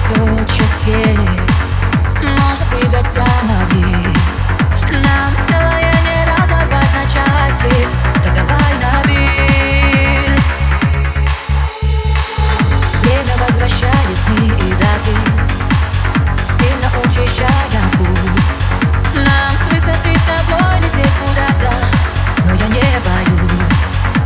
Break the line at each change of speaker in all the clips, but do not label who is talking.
несет счастье. Можно прыгать прямо вниз, нам целое не разорвать на части. Так давай на бис. Время возвращает сны и даты, сильно учащая путь. Нам с высоты с тобой лететь куда-то, но я не боюсь.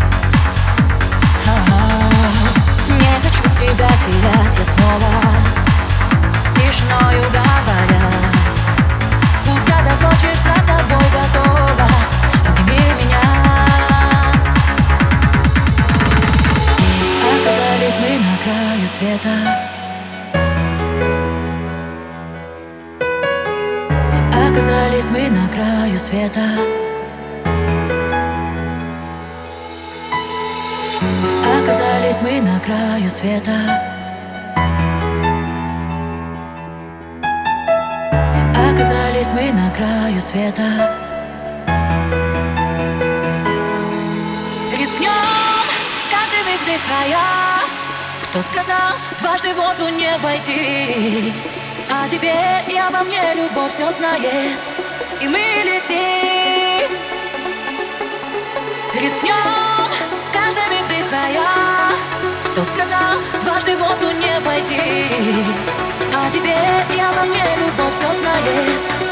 Не хочу тебя терять я снова, с тишиною говоря. Куда захочешь, за тобой готова, обними меня. Оказались мы на краю света, оказались мы на краю света. Оказались мы на краю света. Оказались мы на краю света. Рискнем, каждый выдыхая. Кто сказал, дважды в воду не войти? А теперь и обо мне любовь все знает, и мы летим. Рискнем, каждый выдыхая. Кто сказал, дважды в воду не войти? А теперь и обо мне любовь все знает.